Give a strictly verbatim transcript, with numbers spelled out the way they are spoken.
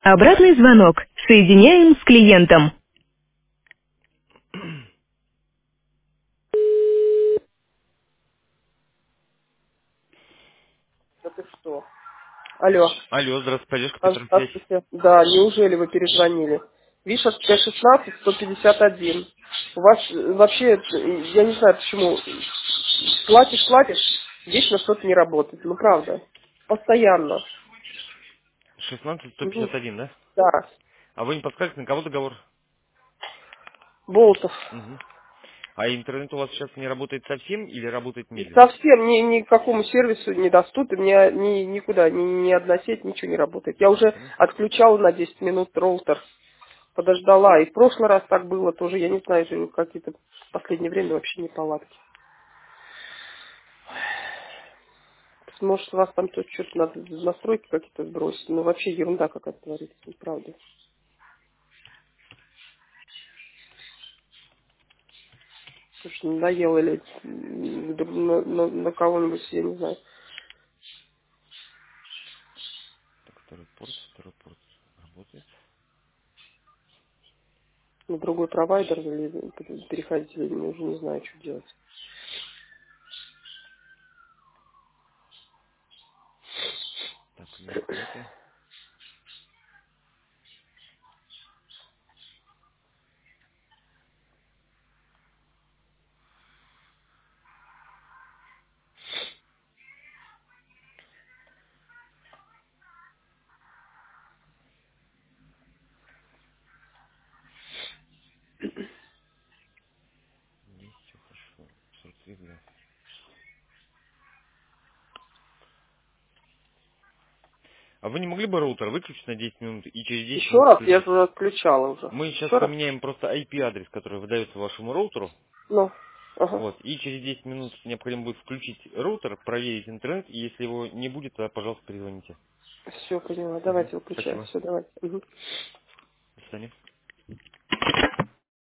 Обратный звонок. Соединяем с клиентом. Да ты что? Алло. Алло, здравствуйте, поддержка А- Петр Алексеевич. Здравствуйте. Да, неужели вы перезвонили? Виша Т шестнадцать сто пятьдесят один. У вас э, вообще, э, я не знаю почему, платишь, платишь, вечно что-то не работает. Ну правда. Постоянно. шестнадцать сто Мгм. пятьдесят один, да? Да. А вы не подскажете, на кого договор? Болтов. Мгм. А интернет у вас сейчас не работает совсем или работает медленно? Совсем ни, никакому сервису недоступен, ни, ни, никуда, ни, ни одна сеть, ничего не работает. Я уже Мгм. отключала на десять минут роутер. Подождала. И в прошлый раз так было тоже. Я не знаю, же какие-то в последнее время вообще неполадки. Может, у вас там тут что-то надо настройки какие-то сбросить. Ну, вообще ерунда какая-то творится, неправда. Потому что надоело или м, на, на- на кого-нибудь, я не знаю, Так, второй порт, второй порт работает. на другой провайдер или переходить, или уже не знаю, что делать. Так, настройки. Здесь все хорошо. сорок три, да. А вы не могли бы роутер выключить на десять минут и через десять Еще минут раз, я включить? же отключала уже. Мы сейчас Еще раз? поменяем просто ай пи-адрес, который выдается вашему роутеру. Ну, ага. Вот. И через десять минут необходимо будет включить роутер, проверить интернет, и если его не будет, то, пожалуйста, перезвоните. Все, поняла. Мгм. Давайте выключать. Спасибо. Все, давайте. Мгм. До свидания.